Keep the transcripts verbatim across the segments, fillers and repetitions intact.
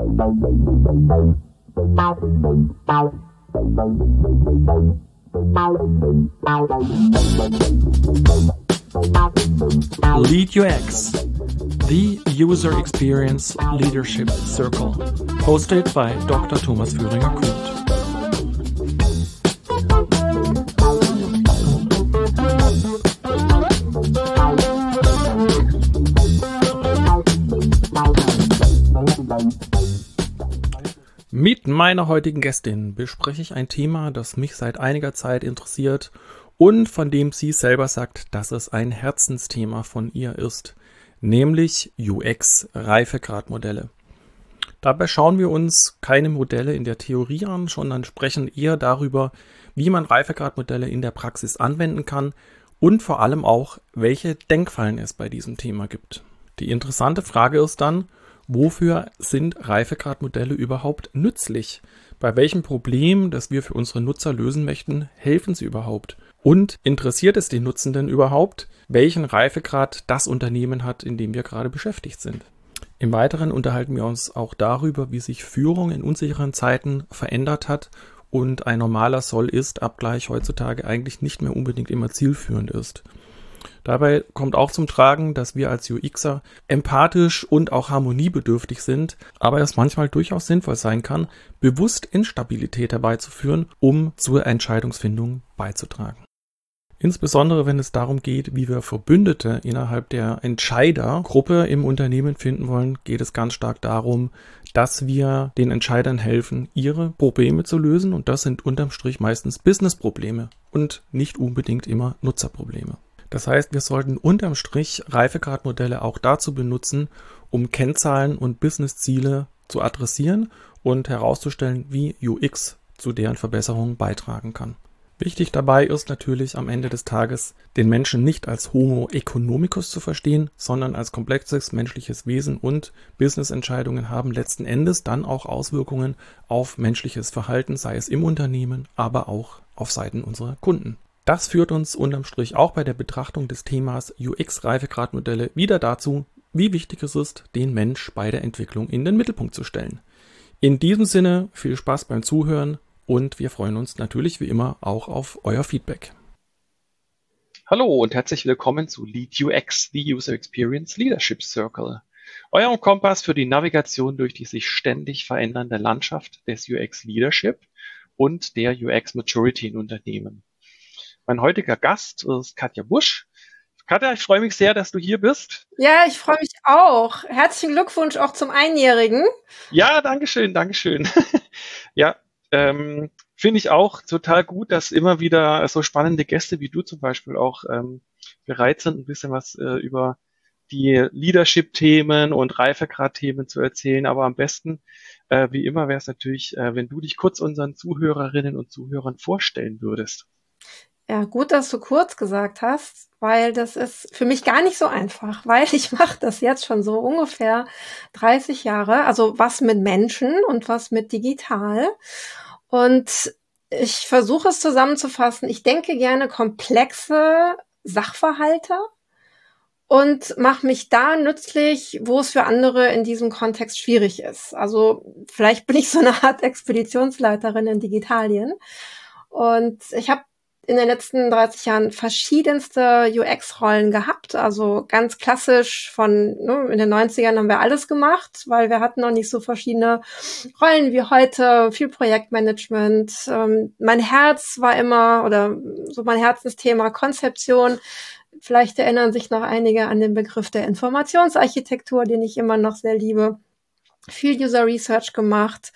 Lead U X, the User Experience Leadership Circle, hosted by Doktor Thomas Führinger-Kühnt. Mit meiner heutigen Gästin bespreche ich ein Thema, das mich seit einiger Zeit interessiert und von dem sie selber sagt, dass es ein Herzensthema von ihr ist, nämlich U X-Reifegradmodelle. Dabei schauen wir uns keine Modelle in der Theorie an, sondern sprechen eher darüber, wie man Reifegradmodelle in der Praxis anwenden kann und vor allem auch, welche Denkfallen es bei diesem Thema gibt. Die interessante Frage ist dann, wofür sind Reifegradmodelle überhaupt nützlich? Bei welchem Problem, das wir für unsere Nutzer lösen möchten, helfen sie überhaupt? Und interessiert es die Nutzenden überhaupt, welchen Reifegrad das Unternehmen hat, in dem wir gerade beschäftigt sind? Im Weiteren unterhalten wir uns auch darüber, wie sich Führung in unsicheren Zeiten verändert hat und ein normaler Soll-Ist-Abgleich heutzutage eigentlich nicht mehr unbedingt immer zielführend ist. Dabei kommt auch zum Tragen, dass wir als U Xer empathisch und auch harmoniebedürftig sind, aber es manchmal durchaus sinnvoll sein kann, bewusst Instabilität herbeizuführen, um zur Entscheidungsfindung beizutragen. Insbesondere wenn es darum geht, wie wir Verbündete innerhalb der Entscheidergruppe im Unternehmen finden wollen, geht es ganz stark darum, dass wir den Entscheidern helfen, ihre Probleme zu lösen, und das sind unterm Strich meistens Business-Probleme und nicht unbedingt immer Nutzerprobleme. Das heißt, wir sollten unterm Strich Reifegradmodelle auch dazu benutzen, um Kennzahlen und Businessziele zu adressieren und herauszustellen, wie U X zu deren Verbesserung beitragen kann. Wichtig dabei ist natürlich am Ende des Tages, den Menschen nicht als Homo economicus zu verstehen, sondern als komplexes menschliches Wesen, und Businessentscheidungen haben letzten Endes dann auch Auswirkungen auf menschliches Verhalten, sei es im Unternehmen, aber auch auf Seiten unserer Kunden. Das führt uns unterm Strich auch bei der Betrachtung des Themas U X-Reifegradmodelle wieder dazu, wie wichtig es ist, den Mensch bei der Entwicklung in den Mittelpunkt zu stellen. In diesem Sinne viel Spaß beim Zuhören und wir freuen uns natürlich wie immer auch auf euer Feedback. Hallo und herzlich willkommen zu Lead U X, the User Experience Leadership Circle, eurem Kompass für die Navigation durch die sich ständig verändernde Landschaft des U X Leadership und der U X Maturity in Unternehmen. Mein heutiger Gast ist Katja Busch. Katja, ich freue mich sehr, dass du hier bist. Ja, ich freue mich auch. Herzlichen Glückwunsch auch zum Einjährigen. Ja, dankeschön, dankeschön. Ja, ähm, finde ich auch total gut, dass immer wieder so spannende Gäste wie du zum Beispiel auch ähm, bereit sind, ein bisschen was äh, über die Leadership-Themen und Reifegrad-Themen zu erzählen. Aber am besten, äh, wie immer, wäre es natürlich, äh, wenn du dich kurz unseren Zuhörerinnen und Zuhörern vorstellen würdest. Ja, gut, dass du kurz gesagt hast, weil das ist für mich gar nicht so einfach, weil ich mache das jetzt schon so ungefähr dreißig Jahre, also was mit Menschen und was mit digital. Und ich versuche es zusammenzufassen. Ich denke gerne komplexe Sachverhalte und mache mich da nützlich, wo es für andere in diesem Kontext schwierig ist. Also vielleicht bin ich so eine Art Expeditionsleiterin in Digitalien. Und ich habe in den letzten dreißig Jahren verschiedenste U X-Rollen gehabt, also ganz klassisch von, ne, in den neunzigern haben wir alles gemacht, weil wir hatten noch nicht so verschiedene Rollen wie heute, viel Projektmanagement. Ähm, mein Herz war immer, oder so mein Herzensthema Konzeption. Vielleicht erinnern sich noch einige an den Begriff der Informationsarchitektur, den ich immer noch sehr liebe. Viel User Research gemacht.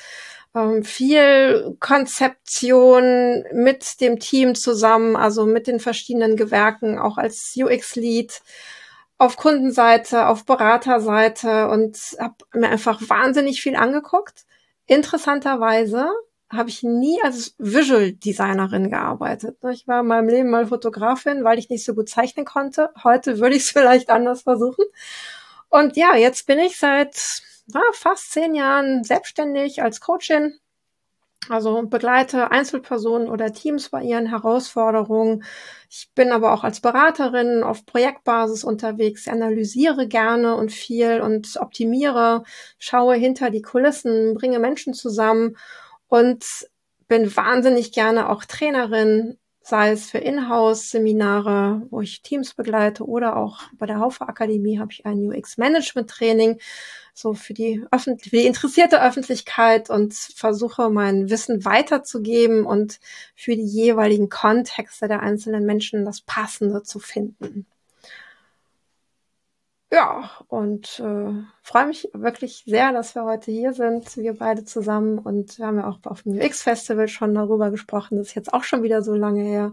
Viel Konzeption mit dem Team zusammen, also mit den verschiedenen Gewerken, auch als U X-Lead auf Kundenseite, auf Beraterseite, und habe mir einfach wahnsinnig viel angeguckt. Interessanterweise habe ich nie als Visual Designerin gearbeitet. Ich war in meinem Leben mal Fotografin, weil ich nicht so gut zeichnen konnte. Heute würde ich es vielleicht anders versuchen. Und ja, jetzt bin ich seit ja, fast zehn Jahren selbstständig als Coachin Also begleite Einzelpersonen oder Teams bei ihren Herausforderungen. Ich bin aber auch als Beraterin auf Projektbasis unterwegs, analysiere gerne und viel und optimiere, schaue hinter die Kulissen, bringe Menschen zusammen und bin wahnsinnig gerne auch Trainerin, sei es für Inhouse-Seminare, wo ich Teams begleite, oder auch bei der Haufe Akademie habe ich ein U X-Management-Training, so für die, Öffentlich- für die interessierte Öffentlichkeit, und versuche mein Wissen weiterzugeben und für die jeweiligen Kontexte der einzelnen Menschen das Passende zu finden. Ja, und äh, freue mich wirklich sehr, dass wir heute hier sind, wir beide zusammen. Und wir haben ja auch auf dem U X-Festival schon darüber gesprochen. Das ist jetzt auch schon wieder so lange her.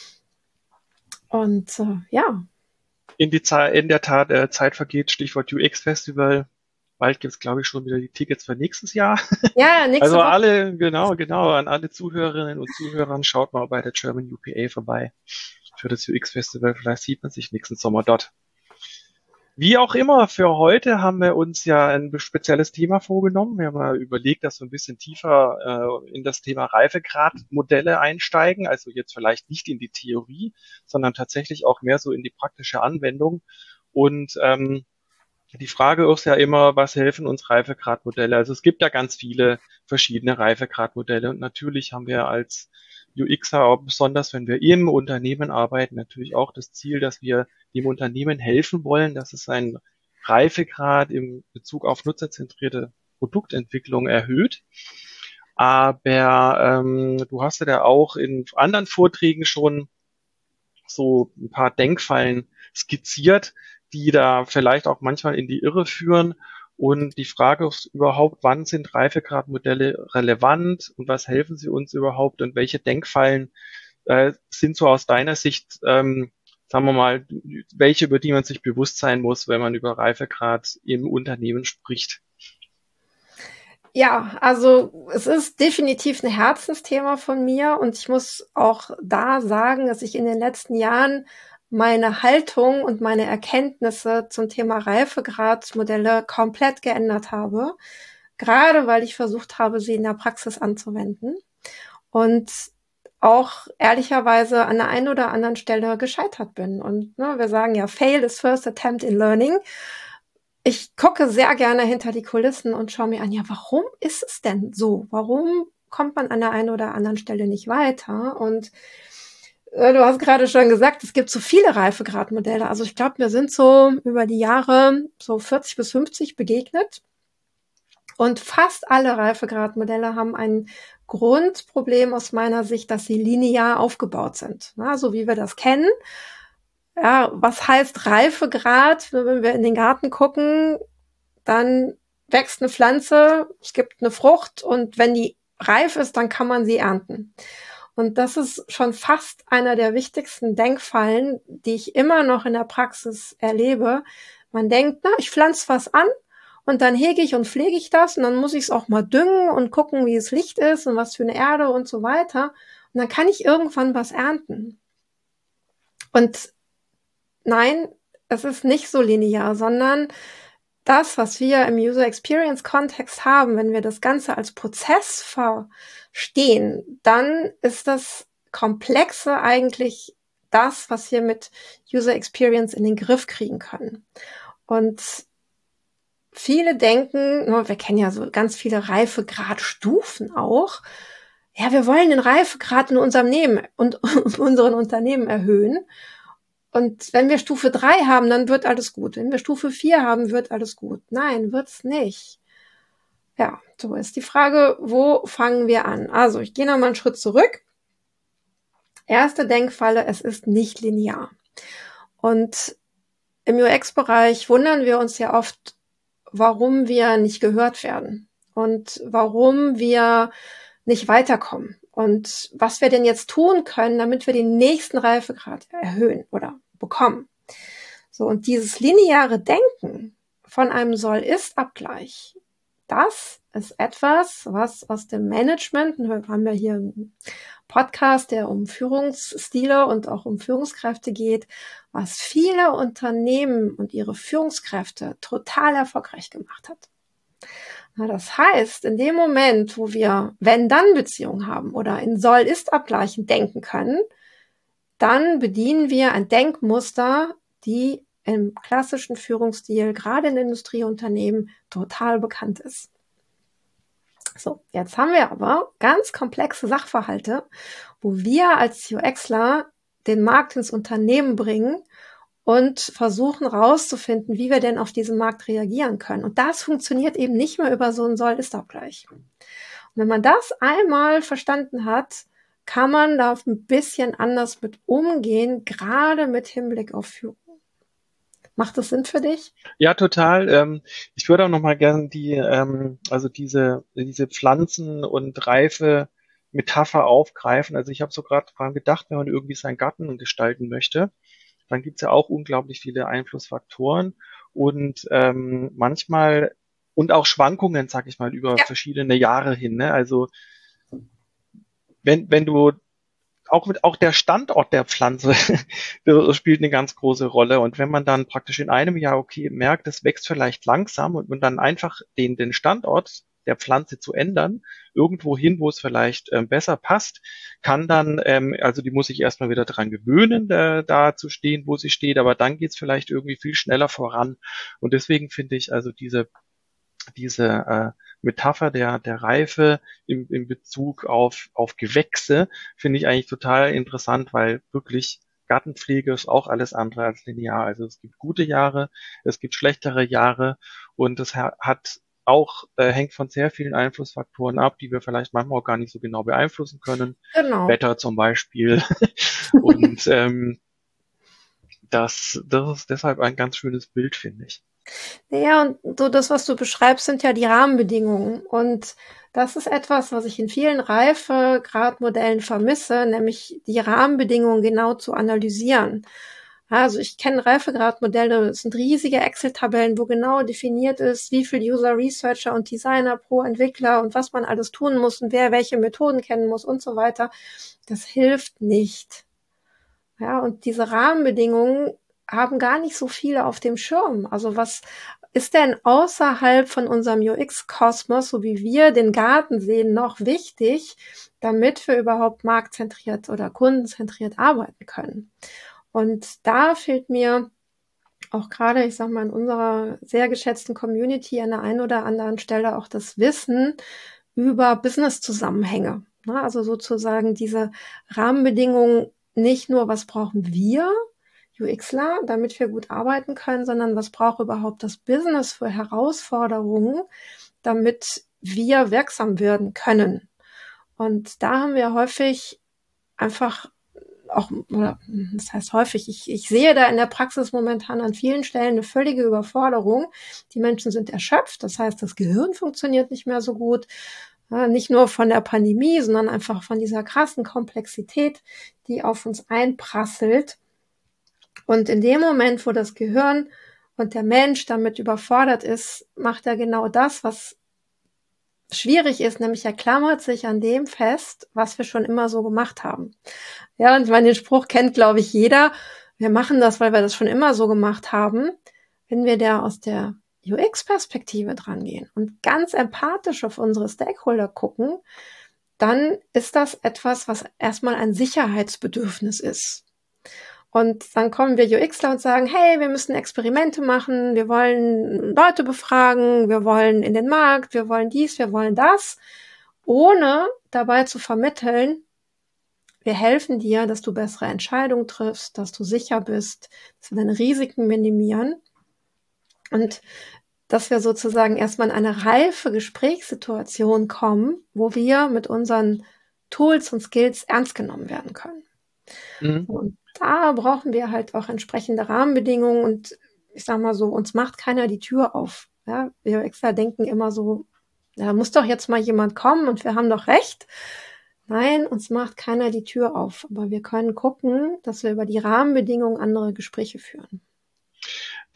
Und äh, ja. In, die Zeit, in der Tat, äh, Zeit vergeht, Stichwort U X-Festival. Bald gibt's, glaube ich, schon wieder die Tickets für nächstes Jahr. Ja, nächste Also Woche. alle, genau, genau, an alle Zuhörerinnen und Zuhörern, schaut mal bei der German U P A vorbei für das U X-Festival. Vielleicht sieht man sich nächsten Sommer dort. Wie auch immer, für heute haben wir uns ja ein spezielles Thema vorgenommen. Wir haben mal überlegt, dass wir ein bisschen tiefer äh, in das Thema Reifegradmodelle einsteigen. Also jetzt vielleicht nicht in die Theorie, sondern tatsächlich auch mehr so in die praktische Anwendung. Und ähm, die Frage ist ja immer, was helfen uns Reifegradmodelle? Also es gibt ja ganz viele verschiedene Reifegradmodelle. Und natürlich haben wir als U Xer, auch besonders wenn wir im Unternehmen arbeiten, natürlich auch das Ziel, dass wir dem Unternehmen helfen wollen, dass es seinen Reifegrad im Bezug auf nutzerzentrierte Produktentwicklung erhöht. Aber ähm, du hast ja auch in anderen Vorträgen schon so ein paar Denkfallen skizziert, die da vielleicht auch manchmal in die Irre führen. Und die Frage ist überhaupt, wann sind Reifegradmodelle relevant und was helfen sie uns überhaupt und welche Denkfallen äh, sind so aus deiner Sicht, ähm, sagen wir mal, welche, über die man sich bewusst sein muss, wenn man über Reifegrad im Unternehmen spricht? Ja, also es ist definitiv ein Herzensthema von mir, und ich muss auch da sagen, dass ich in den letzten Jahren meine Haltung und meine Erkenntnisse zum Thema Reifegradmodelle komplett geändert habe, gerade weil ich versucht habe, sie in der Praxis anzuwenden und auch ehrlicherweise an der einen oder anderen Stelle gescheitert bin. Und ne, wir sagen ja, fail is first attempt in learning. Ich gucke sehr gerne hinter die Kulissen und schaue mir an, ja, warum ist es denn so? Warum kommt man an der einen oder anderen Stelle nicht weiter? Und äh, du hast gerade schon gesagt, es gibt so viele Reifegradmodelle. Also ich glaube, wir sind so über die Jahre so vierzig bis fünfzig begegnet. Und fast alle Reifegradmodelle haben ein Grundproblem aus meiner Sicht, dass sie linear aufgebaut sind. Na, so wie wir das kennen. Ja, was heißt Reifegrad? Wenn wir in den Garten gucken, dann wächst eine Pflanze, es gibt eine Frucht, und wenn die reif ist, dann kann man sie ernten. Und das ist schon fast einer der wichtigsten Denkfallen, die ich immer noch in der Praxis erlebe. Man denkt, na, ich pflanze was an und dann hege ich und pflege ich das und dann muss ich es auch mal düngen und gucken, wie es Licht ist und was für eine Erde und so weiter. Und dann kann ich irgendwann was ernten. Und nein, es ist nicht so linear, sondern das, was wir im User Experience Kontext haben, wenn wir das Ganze als Prozess verstehen, dann ist das Komplexe eigentlich das, was wir mit User Experience in den Griff kriegen können. Und viele denken, wir kennen ja so ganz viele Reifegradstufen auch, ja, wir wollen den Reifegrad in unserem Leben und unseren Unternehmen erhöhen. Und wenn wir Stufe drei haben, dann wird alles gut. Wenn wir Stufe vier haben, wird alles gut. Nein, wird's nicht. Ja, so ist die Frage, wo fangen wir an? Also, ich gehe noch mal einen Schritt zurück. Erste Denkfalle, es ist nicht linear. Und im U X-Bereich wundern wir uns ja oft, warum wir nicht gehört werden und warum wir nicht weiterkommen. Und was wir denn jetzt tun können, damit wir den nächsten Reifegrad erhöhen oder bekommen. So, und dieses lineare Denken von einem Soll-Ist-Abgleich, das ist etwas, was aus dem Management, wir haben ja hier einen Podcast, der um Führungsstile und auch um Führungskräfte geht, was viele Unternehmen und ihre Führungskräfte total erfolgreich gemacht hat. Na, das heißt, in dem Moment, wo wir Wenn-Dann-Beziehungen haben oder in Soll-Ist-Abgleichen denken können, dann bedienen wir ein Denkmuster, die im klassischen Führungsstil, gerade in Industrieunternehmen, total bekannt ist. So, jetzt haben wir aber ganz komplexe Sachverhalte, wo wir als UXler den Markt ins Unternehmen bringen und versuchen rauszufinden, wie wir denn auf diesen Markt reagieren können. Und das funktioniert eben nicht mehr über so einen Soll-Ist-Abgleich. Und wenn man das einmal verstanden hat, kann man da ein bisschen anders mit umgehen, gerade mit Hinblick auf Führung. Macht das Sinn für dich? Ja, total. Ähm, ich würde auch noch mal gerne die, ähm, also diese, diese Pflanzen- und Reife-Metapher aufgreifen. Also ich habe so gerade dran gedacht, wenn man irgendwie seinen Garten gestalten möchte, dann gibt's ja auch unglaublich viele Einflussfaktoren und ähm, manchmal und auch Schwankungen, sag ich mal, über Ja. verschiedene Jahre hin. Ne? Also wenn, wenn du auch mit auch der Standort der Pflanze das spielt eine ganz große Rolle. Und wenn man dann praktisch in einem Jahr, okay, merkt, es wächst vielleicht langsam und, und dann einfach den, den Standort der Pflanze zu ändern, irgendwo hin, wo es vielleicht ähm, besser passt, kann dann, ähm, also die muss sich erstmal wieder dran gewöhnen, da, da zu stehen, wo sie steht, aber dann geht's vielleicht irgendwie viel schneller voran. Und deswegen finde ich also diese diese äh, Metapher der, der Reife im, im Bezug auf, auf Gewächse finde ich eigentlich total interessant, weil wirklich Gartenpflege ist auch alles andere als linear. Also es gibt gute Jahre, es gibt schlechtere Jahre und es ha- hat auch, äh, hängt von sehr vielen Einflussfaktoren ab, die wir vielleicht manchmal auch gar nicht so genau beeinflussen können. Genau. Wetter zum Beispiel. Und ähm, das, das ist deshalb ein ganz schönes Bild, finde ich. Ja, und so das, was du beschreibst, sind ja die Rahmenbedingungen. Und das ist etwas, was ich in vielen Reifegradmodellen vermisse, nämlich die Rahmenbedingungen genau zu analysieren. Also ich kenne Reifegradmodelle, das sind riesige Excel-Tabellen, wo genau definiert ist, wie viel User Researcher und Designer pro Entwickler und was man alles tun muss und wer welche Methoden kennen muss und so weiter. Das hilft nicht. Ja, und diese Rahmenbedingungen haben gar nicht so viele auf dem Schirm. Also was ist denn außerhalb von unserem U X-Kosmos, so wie wir den Garten sehen, noch wichtig, damit wir überhaupt marktzentriert oder kundenzentriert arbeiten können? Und da fehlt mir auch gerade, ich sag mal, in unserer sehr geschätzten Community an der einen oder anderen Stelle auch das Wissen über Business-Zusammenhänge. Ne? Also sozusagen diese Rahmenbedingungen, nicht nur, was brauchen wir, UXler, damit wir gut arbeiten können, sondern was braucht überhaupt das Business für Herausforderungen, damit wir wirksam werden können. Und da haben wir häufig einfach auch, oder das heißt häufig, ich, ich sehe da in der Praxis momentan an vielen Stellen eine völlige Überforderung. Die Menschen sind erschöpft, das heißt, das Gehirn funktioniert nicht mehr so gut. Ja, nicht nur von der Pandemie, sondern einfach von dieser krassen Komplexität, die auf uns einprasselt. Und in dem Moment, wo das Gehirn und der Mensch damit überfordert ist, macht er genau das, was schwierig ist, nämlich er klammert sich an dem fest, was wir schon immer so gemacht haben. Ja, und ich meine, den Spruch kennt, glaube ich, jeder. Wir machen das, weil wir das schon immer so gemacht haben. Wenn wir da aus der U X-Perspektive dran gehen und ganz empathisch auf unsere Stakeholder gucken, dann ist das etwas, was erstmal ein Sicherheitsbedürfnis ist. Und dann kommen wir UXler und sagen, hey, wir müssen Experimente machen, wir wollen Leute befragen, wir wollen in den Markt, wir wollen dies, wir wollen das, ohne dabei zu vermitteln, wir helfen dir, dass du bessere Entscheidungen triffst, dass du sicher bist, dass wir deine Risiken minimieren und dass wir sozusagen erstmal in eine reife Gesprächssituation kommen, wo wir mit unseren Tools und Skills ernst genommen werden können. Mhm. Und da brauchen wir halt auch entsprechende Rahmenbedingungen und ich sag mal so, uns macht keiner die Tür auf. Ja, wir extra denken immer so, da muss doch jetzt mal jemand kommen und wir haben doch recht. Nein, uns macht keiner die Tür auf. Aber wir können gucken, dass wir über die Rahmenbedingungen andere Gespräche führen.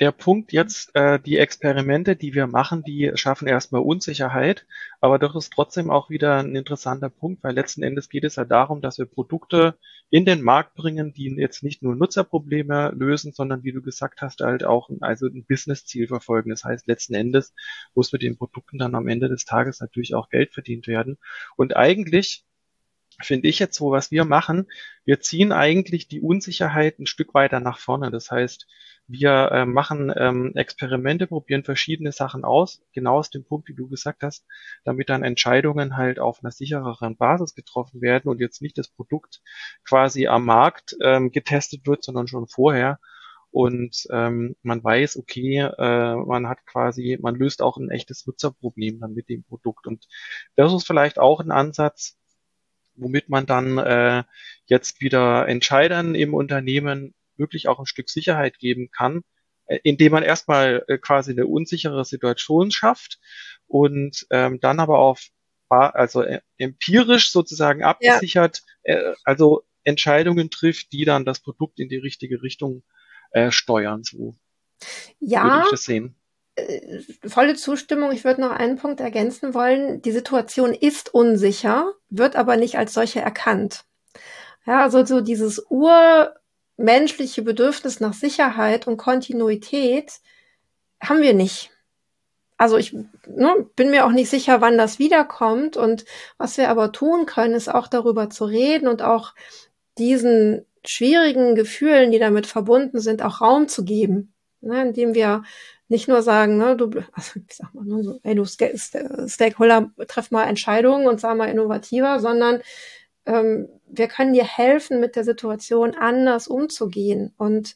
der Punkt jetzt, äh, die Experimente, die wir machen, die schaffen erstmal Unsicherheit, aber doch ist trotzdem auch wieder ein interessanter Punkt, weil letzten Endes geht es ja darum, dass wir Produkte in den Markt bringen, die jetzt nicht nur Nutzerprobleme lösen, sondern wie du gesagt hast, halt auch ein, also ein Business-Ziel verfolgen. Das heißt, letzten Endes muss mit den Produkten dann am Ende des Tages natürlich auch Geld verdient werden. Und eigentlich finde ich jetzt so, was wir machen, wir ziehen eigentlich die Unsicherheit ein Stück weiter nach vorne. Das heißt, wir äh, machen ähm, Experimente, probieren verschiedene Sachen aus, genau aus dem Punkt, wie du gesagt hast, damit dann Entscheidungen halt auf einer sichereren Basis getroffen werden und jetzt nicht das Produkt quasi am Markt ähm, getestet wird, sondern schon vorher. Und ähm, man weiß, okay, äh, man hat quasi, man löst auch ein echtes Nutzerproblem dann mit dem Produkt. Und das ist vielleicht auch ein Ansatz, womit man dann äh, jetzt wieder Entscheidern im Unternehmen wirklich auch ein Stück Sicherheit geben kann, äh, indem man erstmal äh, quasi eine unsichere Situation schafft und ähm, dann aber auf ba- also äh, empirisch sozusagen Ja, abgesichert, äh, also Entscheidungen trifft, die dann das Produkt in die richtige Richtung äh, steuern. So würde ja, ich das sehen. äh, volle Zustimmung. Ich würde noch einen Punkt ergänzen wollen. Die Situation ist unsicher, wird aber nicht als solche erkannt. Ja, also so dieses urmenschliche Bedürfnis nach Sicherheit und Kontinuität haben wir nicht. Also ich ne, bin mir auch nicht sicher, wann das wiederkommt. Und was wir aber tun können, ist auch darüber zu reden und auch diesen schwierigen Gefühlen, die damit verbunden sind, auch Raum zu geben. Ne, indem wir nicht nur sagen, ne, du, also ich sag mal, ne, so, ey, du Sta- Sta- Stakeholder, treff mal Entscheidungen und sei mal innovativer, sondern ähm, wir können dir helfen, mit der Situation anders umzugehen. Und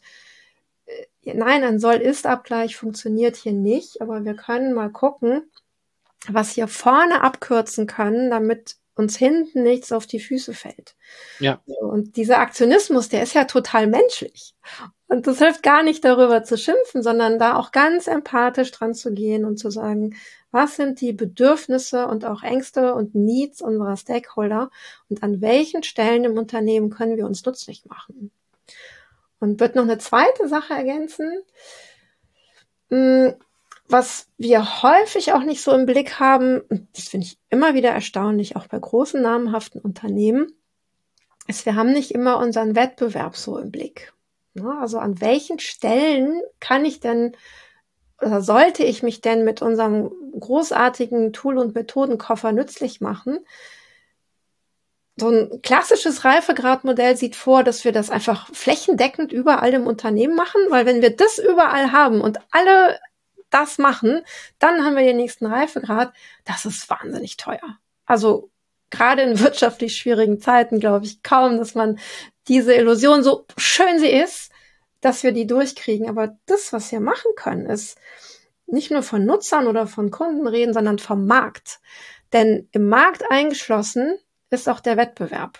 äh, nein, ein Soll-Ist-Abgleich funktioniert hier nicht, aber wir können mal gucken, was wir vorne abkürzen können, damit uns hinten nichts auf die Füße fällt. Ja, Und dieser Aktionismus, der ist ja total menschlich. Und das hilft gar nicht darüber zu schimpfen, sondern da auch ganz empathisch dran zu gehen und zu sagen, was sind die Bedürfnisse und auch Ängste und Needs unserer Stakeholder und an welchen Stellen im Unternehmen können wir uns nützlich machen. Und wird noch eine zweite Sache ergänzen, was wir häufig auch nicht so im Blick haben, und das finde ich immer wieder erstaunlich, auch bei großen namhaften Unternehmen, ist, wir haben nicht immer unseren Wettbewerb so im Blick. Also an welchen Stellen kann ich denn oder sollte ich mich denn mit unserem großartigen Tool- und Methodenkoffer nützlich machen? So ein klassisches Reifegradmodell sieht vor, dass wir das einfach flächendeckend überall im Unternehmen machen, weil wenn wir das überall haben und alle das machen, dann haben wir den nächsten Reifegrad. Das ist wahnsinnig teuer. Also gerade in wirtschaftlich schwierigen Zeiten glaube ich kaum, dass man diese Illusion, so schön sie ist, dass wir die durchkriegen. Aber das, was wir machen können, ist nicht nur von Nutzern oder von Kunden reden, sondern vom Markt. Denn im Markt eingeschlossen ist auch der Wettbewerb.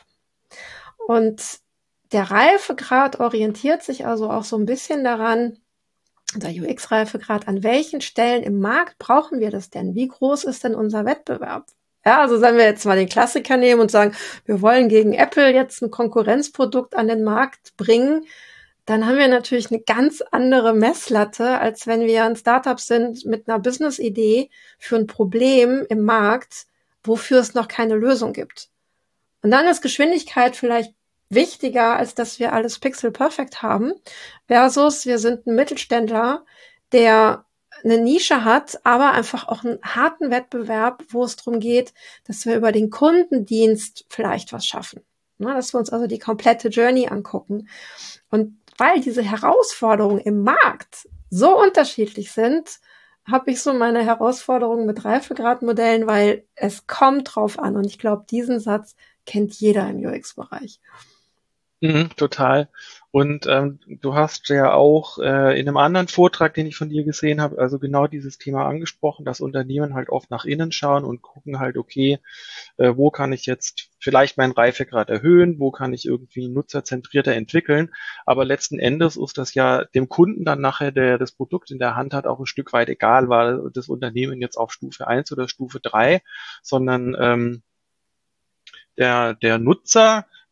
Und der Reifegrad orientiert sich also auch so ein bisschen daran, der U X-Reifegrad, an welchen Stellen im Markt brauchen wir das denn? Wie groß ist denn unser Wettbewerb? Ja, also wenn wir jetzt mal den Klassiker nehmen und sagen, wir wollen gegen Apple jetzt ein Konkurrenzprodukt an den Markt bringen, dann haben wir natürlich eine ganz andere Messlatte, als wenn wir ein Startup sind mit einer Business-Idee für ein Problem im Markt, wofür es noch keine Lösung gibt. Und dann ist Geschwindigkeit vielleicht wichtiger, als dass wir alles pixel perfect haben, versus wir sind ein Mittelständler, der eine Nische hat, aber einfach auch einen harten Wettbewerb, wo es darum geht, dass wir über den Kundendienst vielleicht was schaffen. Ne, dass wir uns also die komplette Journey angucken. Und weil diese Herausforderungen im Markt so unterschiedlich sind, habe ich so meine Herausforderungen mit Reifegradmodellen, weil es kommt drauf an. Und ich glaube, diesen Satz kennt jeder im U X-Bereich. Mhm, total. Und ähm, du hast ja auch äh, in einem anderen Vortrag, den ich von dir gesehen habe, also genau dieses Thema angesprochen, dass Unternehmen halt oft nach innen schauen und gucken halt, okay, äh, wo kann ich jetzt vielleicht meinen Reifegrad erhöhen, wo kann ich irgendwie nutzerzentrierter entwickeln. Aber letzten Endes ist das ja dem Kunden dann nachher, der das Produkt in der Hand hat, auch ein Stück weit egal, war das Unternehmen jetzt auf Stufe eins oder Stufe drei, sondern ähm, der, der Nutzer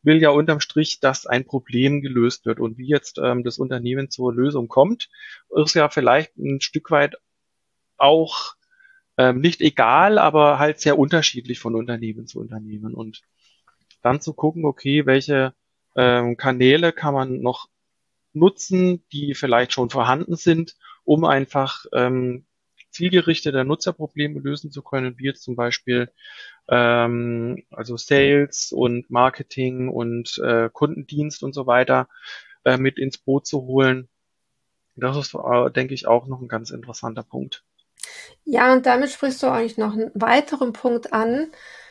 will ja unterm Strich, dass ein Problem gelöst wird. Und wie jetzt ähm, das Unternehmen zur Lösung kommt, ist ja vielleicht ein Stück weit auch ähm, nicht egal, aber halt sehr unterschiedlich von Unternehmen zu Unternehmen. Und dann zu gucken, okay, welche ähm, Kanäle kann man noch nutzen, die vielleicht schon vorhanden sind, um einfach ähm, zielgerichtete Nutzerprobleme lösen zu können, wie jetzt zum Beispiel ähm, also Sales und Marketing und äh, Kundendienst und so weiter äh, mit ins Boot zu holen. Das ist, äh, denke ich, auch noch ein ganz interessanter Punkt. Ja, und damit sprichst du eigentlich noch einen weiteren Punkt an.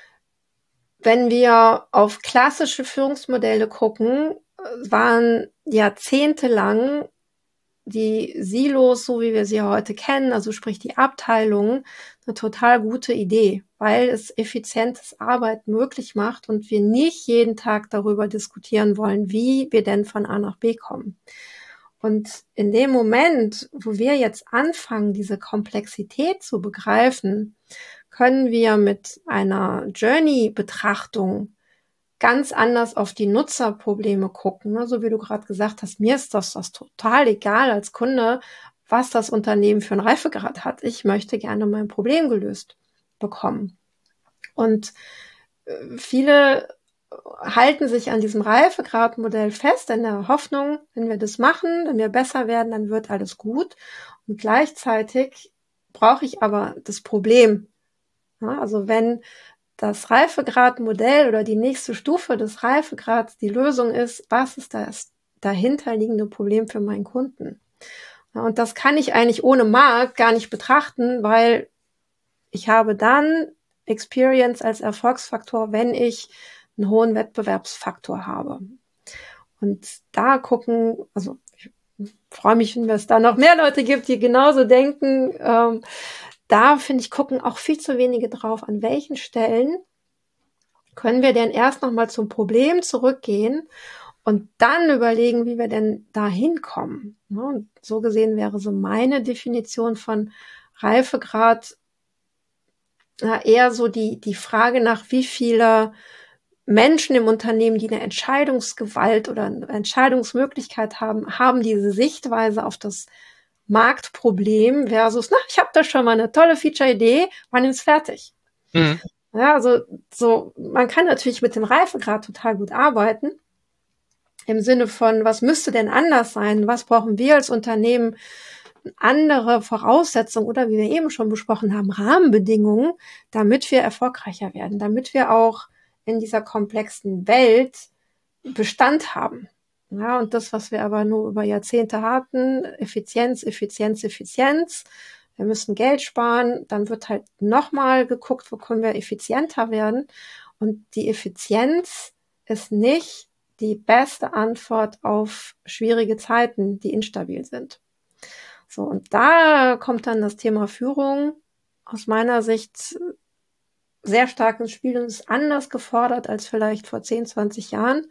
Wenn wir auf klassische Führungsmodelle gucken, waren jahrzehntelang die Silos, so wie wir sie heute kennen, also sprich die Abteilungen, eine total gute Idee, weil es effizientes Arbeiten möglich macht und wir nicht jeden Tag darüber diskutieren wollen, wie wir denn von A nach B kommen. Und in dem Moment, wo wir jetzt anfangen, diese Komplexität zu begreifen, können wir mit einer Journey-Betrachtung ganz anders auf die Nutzerprobleme gucken. Ne? So wie du gerade gesagt hast, mir ist das, das total egal als Kunde, was das Unternehmen für einen Reifegrad hat. Ich möchte gerne mein Problem gelöst bekommen. Und äh, viele halten sich an diesem Reifegradmodell fest, in der Hoffnung, wenn wir das machen, wenn wir besser werden, dann wird alles gut. Und gleichzeitig brauche ich aber das Problem. Ja, also wenn das Reifegradmodell oder die nächste Stufe des Reifegrads die Lösung ist, was ist das dahinterliegende Problem für meinen Kunden? Ja, und das kann ich eigentlich ohne Markt gar nicht betrachten, weil ich habe dann Experience als Erfolgsfaktor, wenn ich einen hohen Wettbewerbsfaktor habe. Und da gucken, also ich freue mich, wenn es da noch mehr Leute gibt, die genauso denken. Ähm, da, finde ich, gucken auch viel zu wenige drauf, an welchen Stellen können wir denn erst nochmal zum Problem zurückgehen und dann überlegen, wie wir denn da hinkommen. Und so gesehen wäre so meine Definition von Reifegrad eher so die, die Frage nach, wie viele Menschen im Unternehmen, die eine Entscheidungsgewalt oder eine Entscheidungsmöglichkeit haben, haben diese Sichtweise auf das Marktproblem versus, na, ich habe da schon mal eine tolle Feature-Idee, wann ist fertig? Mhm. Ja, also so, man kann natürlich mit dem Reifegrad total gut arbeiten, im Sinne von, was müsste denn anders sein? Was brauchen wir als Unternehmen? Andere Voraussetzungen oder wie wir eben schon besprochen haben, Rahmenbedingungen, damit wir erfolgreicher werden, damit wir auch in dieser komplexen Welt Bestand haben. Ja, und das, was wir aber nur über Jahrzehnte hatten, Effizienz, Effizienz, Effizienz, wir müssen Geld sparen, dann wird halt nochmal geguckt, wo können wir effizienter werden. Und die Effizienz ist nicht die beste Antwort auf schwierige Zeiten, die instabil sind. So, und da kommt dann das Thema Führung aus meiner Sicht sehr stark ins Spiel und ist anders gefordert als vielleicht vor zehn, zwanzig Jahren,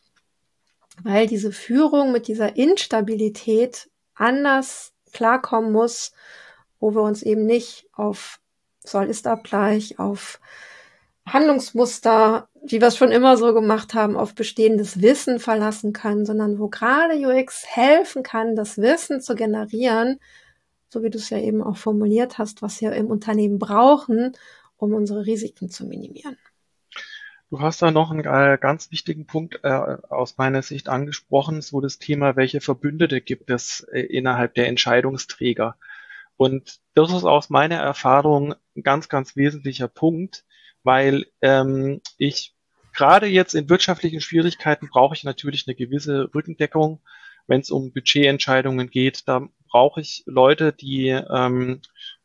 weil diese Führung mit dieser Instabilität anders klarkommen muss, wo wir uns eben nicht auf Soll-Ist-Abgleich, auf Handlungsmuster, wie wir es schon immer so gemacht haben, auf bestehendes Wissen verlassen können, sondern wo gerade U X helfen kann, das Wissen zu generieren, so wie du es ja eben auch formuliert hast, was wir im Unternehmen brauchen, um unsere Risiken zu minimieren. Du hast da noch einen äh, ganz wichtigen Punkt äh, aus meiner Sicht angesprochen, so das Thema, welche Verbündete gibt es äh, innerhalb der Entscheidungsträger. Und das ist aus meiner Erfahrung ein ganz, ganz wesentlicher Punkt, weil ähm, ich gerade jetzt in wirtschaftlichen Schwierigkeiten brauche ich natürlich eine gewisse Rückendeckung, wenn es um Budgetentscheidungen geht. Da brauche ich Leute, die ähm,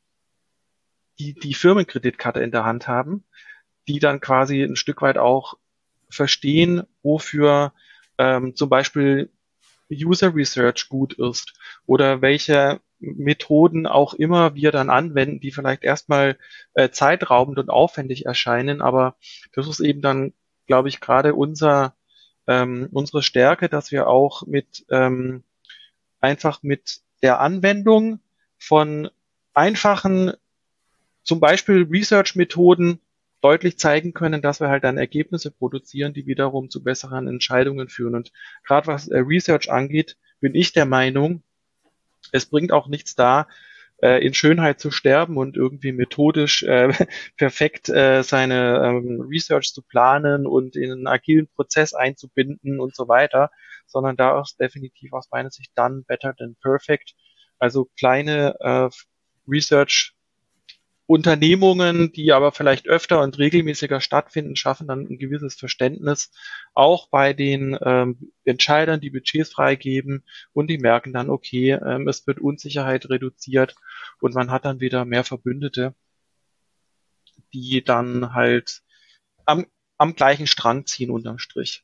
die die Firmenkreditkarte in der Hand haben, die dann quasi ein Stück weit auch verstehen, wofür ähm, zum Beispiel User Research gut ist oder welche Methoden auch immer wir dann anwenden, die vielleicht erstmal äh, zeitraubend und aufwendig erscheinen, aber das ist eben dann, glaube ich, gerade unser ähm, unsere Stärke, dass wir auch mit ähm, einfach mit der Anwendung von einfachen, zum Beispiel Research-Methoden deutlich zeigen können, dass wir halt dann Ergebnisse produzieren, die wiederum zu besseren Entscheidungen führen. Und gerade was äh, Research angeht, bin ich der Meinung, es bringt auch nichts da, äh, in Schönheit zu sterben und irgendwie methodisch äh, perfekt äh, seine ähm, Research zu planen und in einen agilen Prozess einzubinden und so weiter, sondern da ist definitiv aus meiner Sicht done better than perfect. Also kleine äh, Research Unternehmungen, die aber vielleicht öfter und regelmäßiger stattfinden, schaffen dann ein gewisses Verständnis auch bei den ähm, Entscheidern, die Budgets freigeben, und die merken dann, okay, ähm, es wird Unsicherheit reduziert und man hat dann wieder mehr Verbündete, die dann halt am, am gleichen Strang ziehen unterm Strich.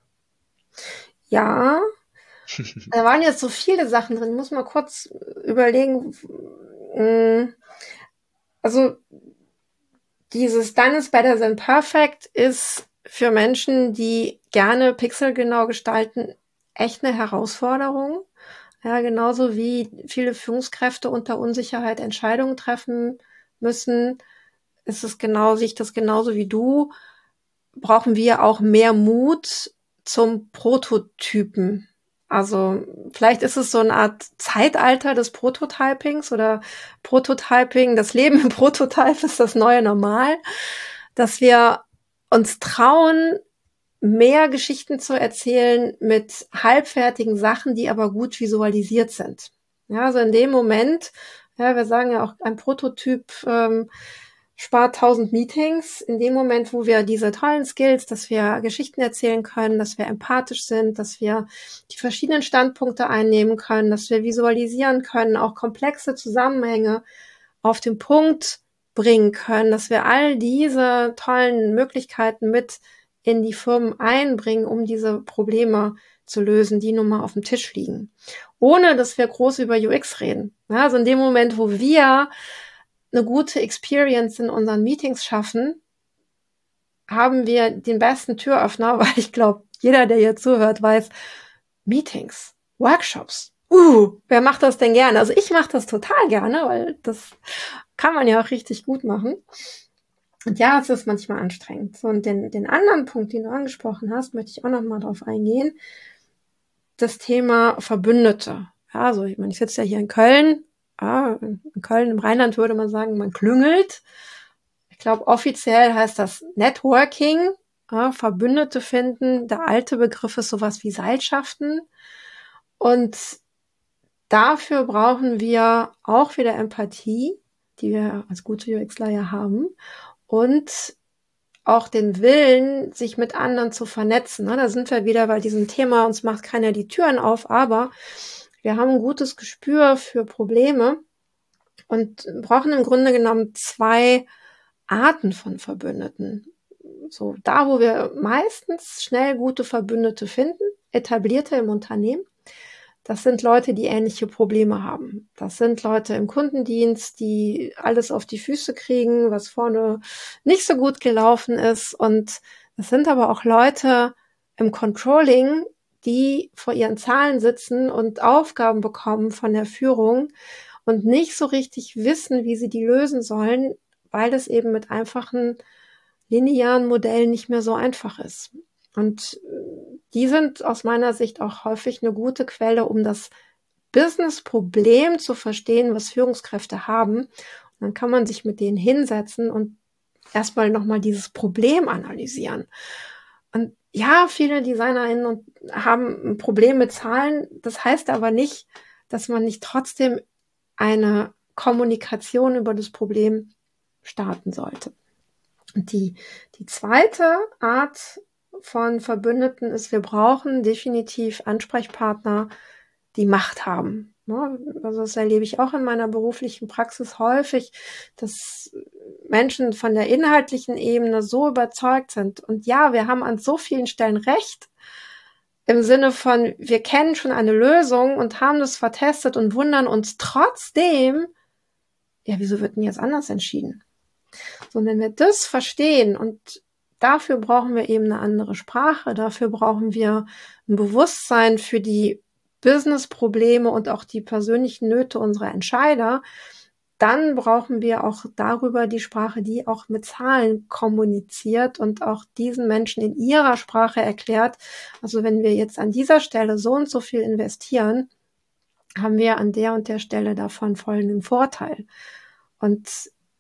Ja, da waren jetzt so viele Sachen drin. Ich muss mal kurz überlegen. Also dieses Done is better than perfect ist für Menschen, die gerne pixelgenau gestalten, echt eine Herausforderung. Ja, genauso wie viele Führungskräfte unter Unsicherheit Entscheidungen treffen müssen, ist es genau, sehe ich das genauso wie du, brauchen wir auch mehr Mut zum Prototypen. Also vielleicht ist es so eine Art Zeitalter des Prototypings oder Prototyping, das Leben im Prototype ist das neue Normal, dass wir uns trauen, mehr Geschichten zu erzählen mit halbfertigen Sachen, die aber gut visualisiert sind. Ja, also in dem Moment, ja, wir sagen ja auch, ein Prototyp ähm, spart tausend Meetings. In dem Moment, wo wir diese tollen Skills, dass wir Geschichten erzählen können, dass wir empathisch sind, dass wir die verschiedenen Standpunkte einnehmen können, dass wir visualisieren können, auch komplexe Zusammenhänge auf den Punkt bringen können, dass wir all diese tollen Möglichkeiten mit in die Firmen einbringen, um diese Probleme zu lösen, die nun mal auf dem Tisch liegen. Ohne, dass wir groß über U X reden. Ja, also in dem Moment, wo wir eine gute Experience in unseren Meetings schaffen, haben wir den besten Türöffner, weil ich glaube, jeder, der hier zuhört, weiß, Meetings, Workshops, uh, wer macht das denn gerne? Also ich mache das total gerne, weil das kann man ja auch richtig gut machen. Und ja, es ist manchmal anstrengend. So, und den, den anderen Punkt, den du angesprochen hast, möchte ich auch noch mal drauf eingehen. Das Thema Verbündete. Ja, also ich meine, ich sitze ja hier in Köln. Ja, in Köln, im Rheinland würde man sagen, man klüngelt. Ich glaube, offiziell heißt das Networking, ja, Verbündete finden. Der alte Begriff ist sowas wie Seilschaften. Und dafür brauchen wir auch wieder Empathie, die wir als gute UXler ja haben. Und auch den Willen, sich mit anderen zu vernetzen. Da sind wir wieder bei diesem Thema, uns macht keiner die Türen auf, aber wir haben ein gutes Gespür für Probleme und brauchen im Grunde genommen zwei Arten von Verbündeten. So, da, wo wir meistens schnell gute Verbündete finden, etablierte im Unternehmen, das sind Leute, die ähnliche Probleme haben. Das sind Leute im Kundendienst, die alles auf die Füße kriegen, was vorne nicht so gut gelaufen ist. Und das sind aber auch Leute im Controlling, die vor ihren Zahlen sitzen und Aufgaben bekommen von der Führung und nicht so richtig wissen, wie sie die lösen sollen, weil es eben mit einfachen linearen Modellen nicht mehr so einfach ist. Und die sind aus meiner Sicht auch häufig eine gute Quelle, um das Business-Problem zu verstehen, was Führungskräfte haben. Und dann kann man sich mit denen hinsetzen und erstmal nochmal dieses Problem analysieren. Und ja, viele DesignerInnen haben ein Problem mit Zahlen. Das heißt aber nicht, dass man nicht trotzdem eine Kommunikation über das Problem starten sollte. Und die, die zweite Art von Verbündeten ist, wir brauchen definitiv Ansprechpartner, die Macht haben. Also das erlebe ich auch in meiner beruflichen Praxis häufig, dass Menschen von der inhaltlichen Ebene so überzeugt sind. Und ja, wir haben an so vielen Stellen recht, im Sinne von, wir kennen schon eine Lösung und haben das vertestet und wundern uns trotzdem, ja, wieso wird denn jetzt anders entschieden? So, und wenn wir das verstehen, und dafür brauchen wir eben eine andere Sprache, dafür brauchen wir ein Bewusstsein für die Business-Probleme und auch die persönlichen Nöte unserer Entscheider, dann brauchen wir auch darüber die Sprache, die auch mit Zahlen kommuniziert und auch diesen Menschen in ihrer Sprache erklärt. Also wenn wir jetzt an dieser Stelle so und so viel investieren, haben wir an der und der Stelle davon folgenden Vorteil. Und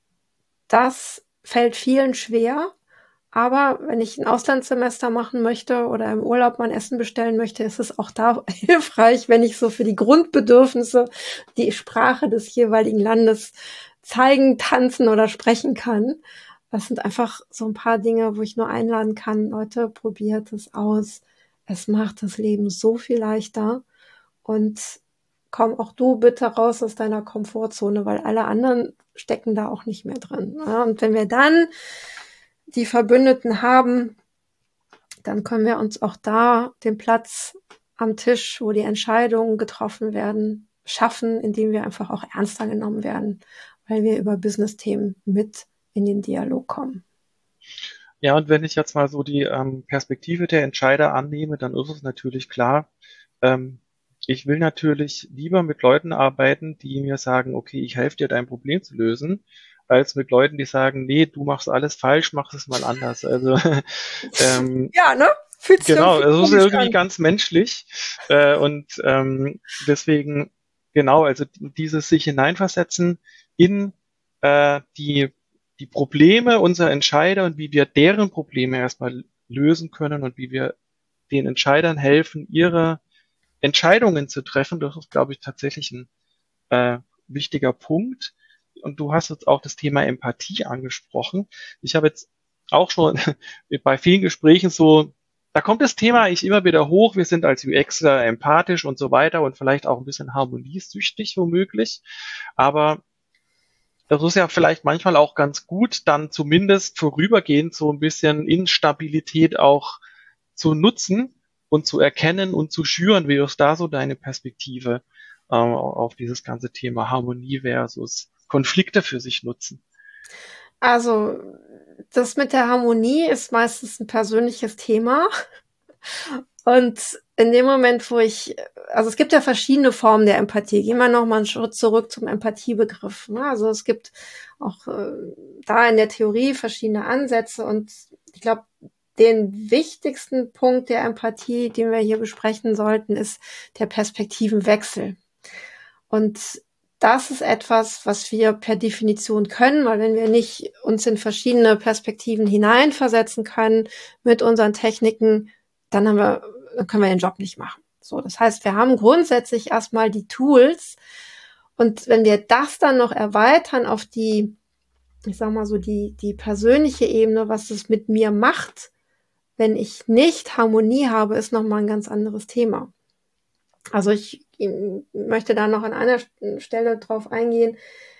das fällt vielen schwer. Aber wenn ich ein Auslandssemester machen möchte oder im Urlaub mein Essen bestellen möchte, ist es auch da hilfreich, wenn ich so für die Grundbedürfnisse die Sprache des jeweiligen Landes zeigen, tanzen oder sprechen kann. Das sind einfach so ein paar Dinge, wo ich nur einladen kann, Leute, probiert es aus. Es macht das Leben so viel leichter. Und komm auch du bitte raus aus deiner Komfortzone, weil alle anderen stecken da auch nicht mehr drin. Ja, und wenn wir dann die Verbündeten haben, dann können wir uns auch da den Platz am Tisch, wo die Entscheidungen getroffen werden, schaffen, indem wir einfach auch ernster genommen werden, weil wir über Business-Themen mit in den Dialog kommen. Ja, und wenn ich jetzt mal so die ähm, Perspektive der Entscheider annehme, dann ist es natürlich klar, ähm, ich will natürlich lieber mit Leuten arbeiten, die mir sagen, okay, ich helfe dir, dein Problem zu lösen, als mit Leuten, die sagen, nee, du machst alles falsch, mach es mal anders. Also ähm, ja, ne? Fühlt sich genau, irgendwie es ist komisch irgendwie an. ganz menschlich äh, und ähm, deswegen genau, also dieses sich hineinversetzen in äh, die die Probleme unserer Entscheider und wie wir deren Probleme erstmal lösen können und wie wir den Entscheidern helfen, ihre Entscheidungen zu treffen. Das ist, glaube ich, tatsächlich ein äh, wichtiger Punkt. Und du hast jetzt auch das Thema Empathie angesprochen. Ich habe jetzt auch schon bei vielen Gesprächen so, da kommt das Thema eigentlich immer wieder hoch. Wir sind als UXler empathisch und so weiter und vielleicht auch ein bisschen harmoniesüchtig womöglich. Aber das ist ja vielleicht manchmal auch ganz gut, dann zumindest vorübergehend so ein bisschen Instabilität auch zu nutzen und zu erkennen und zu schüren. Wie ist da so deine Perspektive ähm, auf dieses ganze Thema Harmonie versus Konflikte für sich nutzen? Also, das mit der Harmonie ist meistens ein persönliches Thema. Und in dem Moment, wo ich, also es gibt ja verschiedene Formen der Empathie. Gehen wir nochmal einen Schritt zurück zum Empathiebegriff. Ne? Also es gibt auch äh, da in der Theorie verschiedene Ansätze. Und ich glaube, den wichtigsten Punkt der Empathie, den wir hier besprechen sollten, ist der Perspektivenwechsel. Und das ist etwas, was wir per Definition können, weil wenn wir nicht uns in verschiedene Perspektiven hineinversetzen können mit unseren Techniken, dann haben wir, dann können wir den Job nicht machen. So, das heißt, wir haben grundsätzlich erstmal die Tools. Und wenn wir das dann noch erweitern auf die, ich sag mal so, die, die persönliche Ebene, was es mit mir macht, wenn ich nicht Harmonie habe, ist nochmal ein ganz anderes Thema. Also ich möchte da noch an einer Stelle drauf eingehen,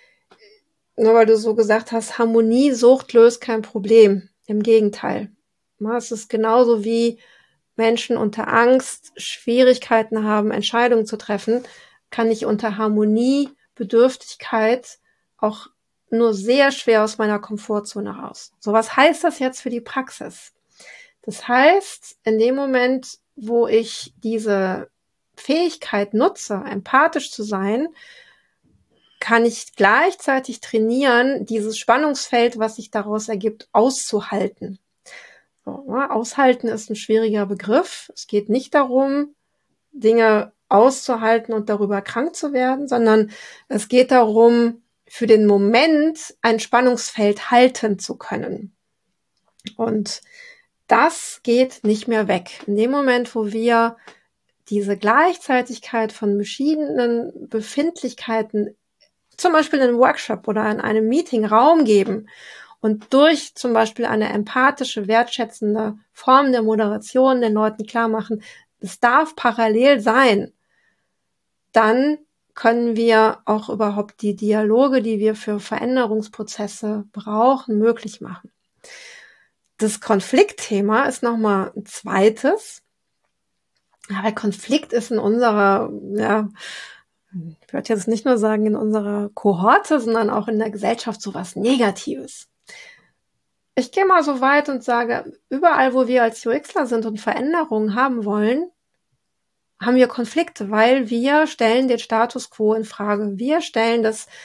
nur weil du so gesagt hast, Harmoniesucht löst kein Problem. Im Gegenteil. Es ist genauso wie Menschen unter Angst Schwierigkeiten haben, Entscheidungen zu treffen, kann ich unter Harmoniebedürftigkeit auch nur sehr schwer aus meiner Komfortzone raus. So, was heißt das jetzt für die Praxis? Das heißt, in dem Moment, wo ich diese Fähigkeit nutze, empathisch zu sein, kann ich gleichzeitig trainieren, dieses Spannungsfeld, was sich daraus ergibt, auszuhalten. So, ne? Aushalten ist ein schwieriger Begriff. Es geht nicht darum, Dinge auszuhalten und darüber krank zu werden, sondern es geht darum, für den Moment ein Spannungsfeld halten zu können. Und das geht nicht mehr weg. In dem Moment, wo wir diese Gleichzeitigkeit von verschiedenen Befindlichkeiten, zum Beispiel in einem Workshop oder in einem Meeting Raum geben und durch zum Beispiel eine empathische, wertschätzende Form der Moderation den Leuten klar machen, es darf parallel sein, dann können wir auch überhaupt die Dialoge, die wir für Veränderungsprozesse brauchen, möglich machen. Das Konfliktthema ist nochmal ein zweites. Aber Konflikt ist in unserer, ja, ich würde jetzt nicht nur sagen in unserer Kohorte, sondern auch in der Gesellschaft so was Negatives. Ich gehe mal so weit und sage, überall, wo wir als UXler sind und Veränderungen haben wollen, haben wir Konflikte, weil wir stellen den Status quo in Frage. Wir stellen das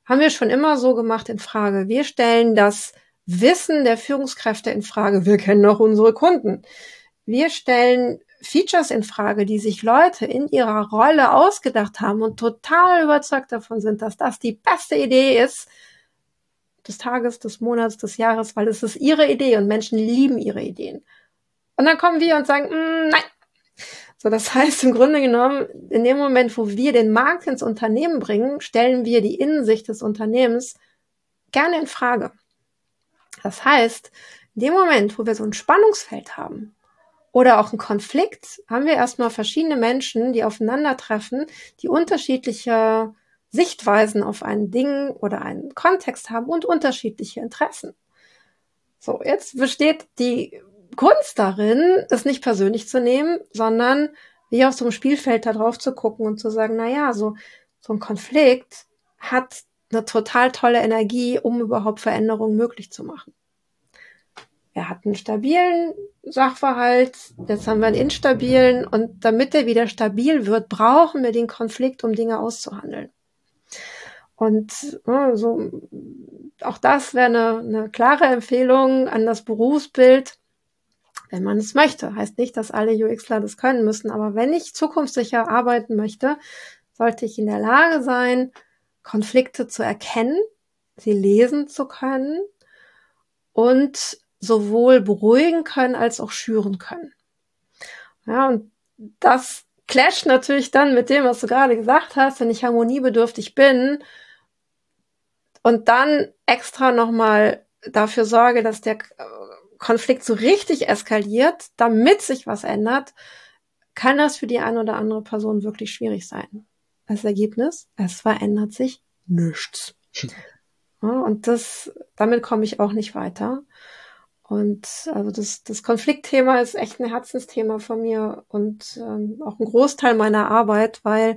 haben wir schon immer so gemacht in Frage. Wir stellen das Wissen der Führungskräfte in Frage. Wir kennen auch unsere Kunden. Wir stellen Features in Frage, die sich Leute in ihrer Rolle ausgedacht haben und total überzeugt davon sind, dass das die beste Idee ist des Tages, des Monats, des Jahres, weil es ist ihre Idee und Menschen lieben ihre Ideen. Und dann kommen wir und sagen, mm, nein. So, das heißt im Grunde genommen, in dem Moment, wo wir den Markt ins Unternehmen bringen, stellen wir die Innensicht des Unternehmens gerne in Frage. Das heißt, in dem Moment, wo wir so ein Spannungsfeld haben oder auch einen Konflikt, haben wir erstmal verschiedene Menschen, die aufeinandertreffen, die unterschiedliche Sichtweisen auf ein Ding oder einen Kontext haben und unterschiedliche Interessen. So, jetzt besteht die Kunst darin, es nicht persönlich zu nehmen, sondern wie auf so einem Spielfeld da drauf zu gucken und zu sagen, na ja, so, so ein Konflikt hat eine total tolle Energie, um überhaupt Veränderungen möglich zu machen. Er hat einen stabilen Sachverhalt, jetzt haben wir einen instabilen und damit er wieder stabil wird, brauchen wir den Konflikt, um Dinge auszuhandeln. Und äh, so, auch das wäre eine, eine klare Empfehlung an das Berufsbild, wenn man es möchte. Heißt nicht, dass alle UXler das können müssen, aber wenn ich zukunftssicher arbeiten möchte, sollte ich in der Lage sein, Konflikte zu erkennen, sie lesen zu können und sowohl beruhigen können als auch schüren können. Ja, und das clasht natürlich dann mit dem, was du gerade gesagt hast, wenn ich harmoniebedürftig bin und dann extra nochmal dafür sorge, dass der Konflikt so richtig eskaliert, damit sich was ändert, kann das für die eine oder andere Person wirklich schwierig sein. Als Ergebnis, es verändert sich nichts. Ja, und das, damit komme ich auch nicht weiter. Und also das, das Konfliktthema ist echt ein Herzensthema von mir und ähm, auch ein Großteil meiner Arbeit, weil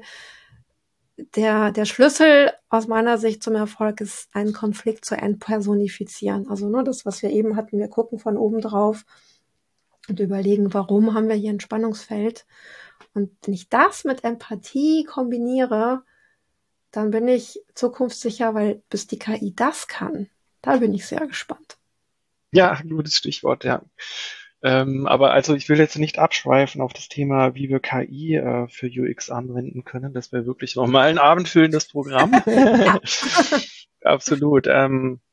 der, der Schlüssel aus meiner Sicht zum Erfolg ist, einen Konflikt zu entpersonifizieren. Also nur das, was wir eben hatten, wir gucken von oben drauf und überlegen, warum haben wir hier ein Spannungsfeld. Und wenn ich das mit Empathie kombiniere, dann bin ich zukunftssicher, weil bis die K I das kann, da bin ich sehr gespannt. Ja, gutes Stichwort, ja. Ähm, aber also ich will jetzt nicht abschweifen auf das Thema, wie wir K I äh, für U X anwenden können. Das wäre wirklich nochmal ein abendfüllendes Programm. Absolut. Ähm,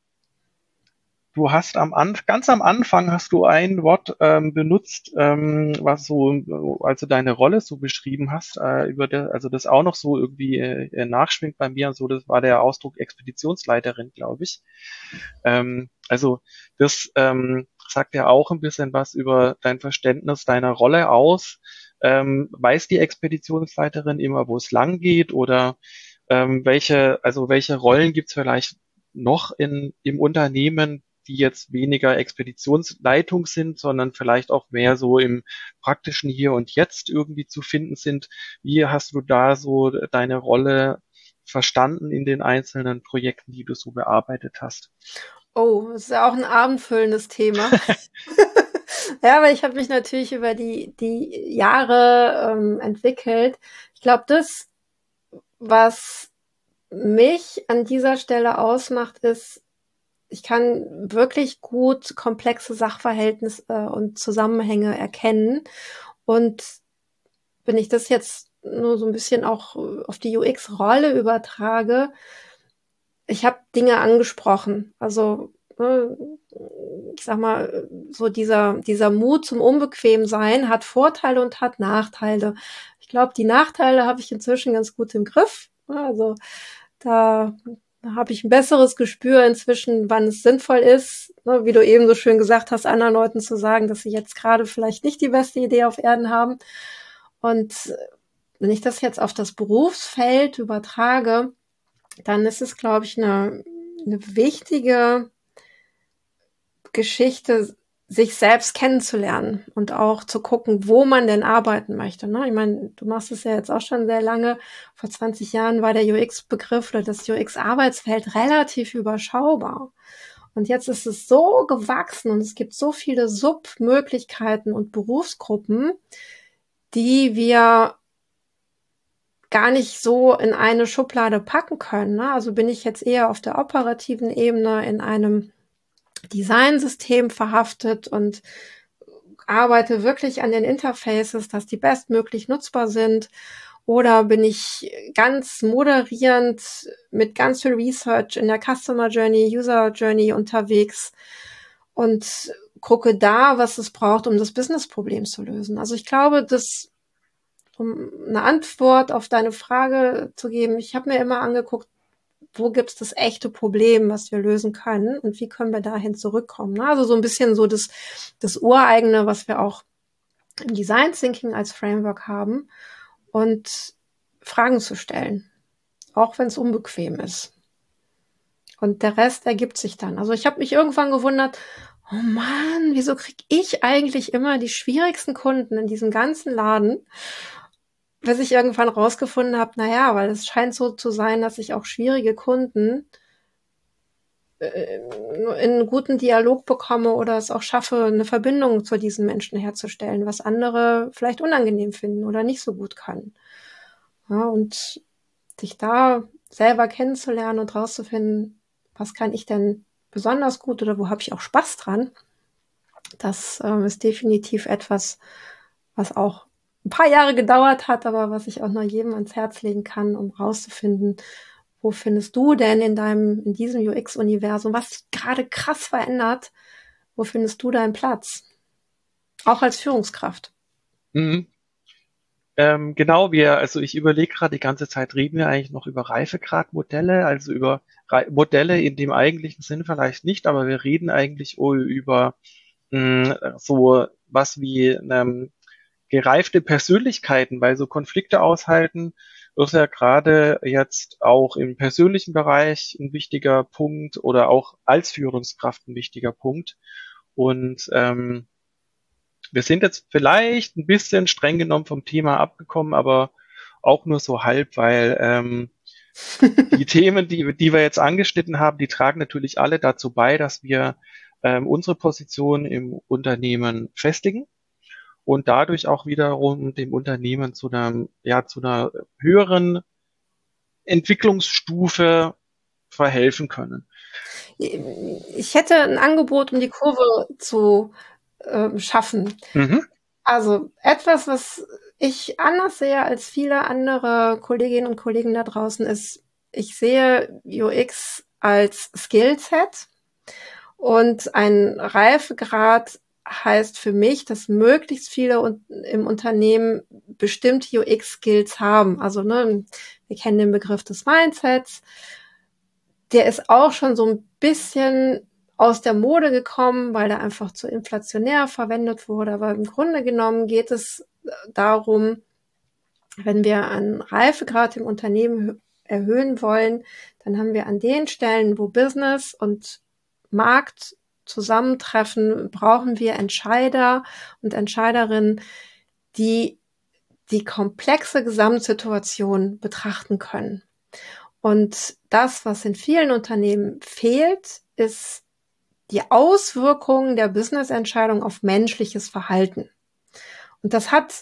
du hast am Anfang, ganz am Anfang hast du ein Wort ähm, benutzt, ähm, was so, also deine Rolle so beschrieben hast, äh, über der, also das auch noch so irgendwie äh, nachschwingt bei mir. So, das war der Ausdruck Expeditionsleiterin, glaube ich. Ähm, also das ähm, sagt ja auch ein bisschen was über dein Verständnis deiner Rolle aus. Ähm, weiß die Expeditionsleiterin immer, wo es lang geht oder ähm, welche, also welche Rollen gibt es vielleicht noch in im Unternehmen, die jetzt weniger Expeditionsleitung sind, sondern vielleicht auch mehr so im praktischen Hier und Jetzt irgendwie zu finden sind. Wie hast du da so deine Rolle verstanden in den einzelnen Projekten, die du so bearbeitet hast? Oh, das ist ja auch ein abendfüllendes Thema. Ja, aber ich habe mich natürlich über die, die Jahre ähm, entwickelt. Ich glaube, das, was mich an dieser Stelle ausmacht, ist, ich kann wirklich gut komplexe Sachverhältnisse äh, und Zusammenhänge erkennen. Und wenn ich das jetzt nur so ein bisschen auch auf die U X-Rolle übertrage, ich habe Dinge angesprochen. Also ne, ich sag mal, so dieser, dieser Mut zum Unbequemsein hat Vorteile und hat Nachteile. Ich glaube, die Nachteile habe ich inzwischen ganz gut im Griff. Also da habe ich ein besseres Gespür inzwischen, wann es sinnvoll ist, ne, wie du eben so schön gesagt hast, anderen Leuten zu sagen, dass sie jetzt gerade vielleicht nicht die beste Idee auf Erden haben. Und wenn ich das jetzt auf das Berufsfeld übertrage, dann ist es, glaube ich, eine, eine wichtige Geschichte, sich selbst kennenzulernen und auch zu gucken, wo man denn arbeiten möchte. Ne? Ich meine, du machst es ja jetzt auch schon sehr lange. Vor zwanzig Jahren war der U X-Begriff oder das U X-Arbeitsfeld relativ überschaubar. Und jetzt ist es so gewachsen und es gibt so viele Submöglichkeiten und Berufsgruppen, die wir gar nicht so in eine Schublade packen können. Ne? Also bin ich jetzt eher auf der operativen Ebene in einem Designsystem verhaftet und arbeite wirklich an den Interfaces, dass die bestmöglich nutzbar sind. Oder bin ich ganz moderierend mit ganz viel Research in der Customer Journey, User Journey unterwegs und gucke da, was es braucht, um das Business-Problem zu lösen. Also ich glaube, dass, um eine Antwort auf deine Frage zu geben, ich habe mir immer angeguckt, wo gibt's das echte Problem, was wir lösen können und wie können wir dahin zurückkommen. Ne? Also so ein bisschen so das, das Ureigene, was wir auch im Design Thinking als Framework haben und Fragen zu stellen, auch wenn es unbequem ist. Und der Rest ergibt sich dann. Also ich habe mich irgendwann gewundert, oh Mann, wieso kriege ich eigentlich immer die schwierigsten Kunden in diesem ganzen Laden? Bis ich irgendwann rausgefunden habe, naja, weil es scheint so zu sein, dass ich auch schwierige Kunden äh, in einen guten Dialog bekomme oder es auch schaffe, eine Verbindung zu diesen Menschen herzustellen, was andere vielleicht unangenehm finden oder nicht so gut können. Ja, und sich da selber kennenzulernen und rauszufinden, was kann ich denn besonders gut oder wo habe ich auch Spaß dran, das ähm, ist definitiv etwas, was auch ein paar Jahre gedauert hat, aber was ich auch noch jedem ans Herz legen kann, um rauszufinden, wo findest du denn in deinem, in diesem U X-Universum, was sich gerade krass verändert, wo findest du deinen Platz? Auch als Führungskraft. Mhm. Ähm, genau, wir, also ich überlege gerade die ganze Zeit, reden wir eigentlich noch über Reifegradmodelle, also über Re Modelle in dem eigentlichen Sinn vielleicht nicht, aber wir reden eigentlich oh, über mh, so was wie ähm, gereifte Persönlichkeiten, weil so Konflikte aushalten ist ja gerade jetzt auch im persönlichen Bereich ein wichtiger Punkt oder auch als Führungskraft ein wichtiger Punkt. Und ähm, wir sind jetzt vielleicht ein bisschen streng genommen vom Thema abgekommen, aber auch nur so halb, weil ähm, die Themen, die, die wir jetzt angeschnitten haben, die tragen natürlich alle dazu bei, dass wir ähm, unsere Position im Unternehmen festigen und dadurch auch wiederum dem Unternehmen zu einer, ja, zu einer höheren Entwicklungsstufe verhelfen können. Ich hätte ein Angebot, um die Kurve zu ähm, schaffen. Mhm. Also etwas, was ich anders sehe als viele andere Kolleginnen und Kollegen da draußen, ist, ich sehe U X als Skillset und ein Reifegrad heißt für mich, dass möglichst viele im Unternehmen bestimmte U X-Skills haben. Also ne, wir kennen den Begriff des Mindsets. Der ist auch schon so ein bisschen aus der Mode gekommen, weil der einfach zu inflationär verwendet wurde. Aber im Grunde genommen geht es darum, wenn wir einen Reifegrad im Unternehmen erhöhen wollen, dann haben wir an den Stellen, wo Business und Markt zusammentreffen, brauchen wir Entscheider und Entscheiderinnen, die die komplexe Gesamtsituation betrachten können. Und das, was in vielen Unternehmen fehlt, ist die Auswirkungen der Business-Entscheidung auf menschliches Verhalten. Und das hat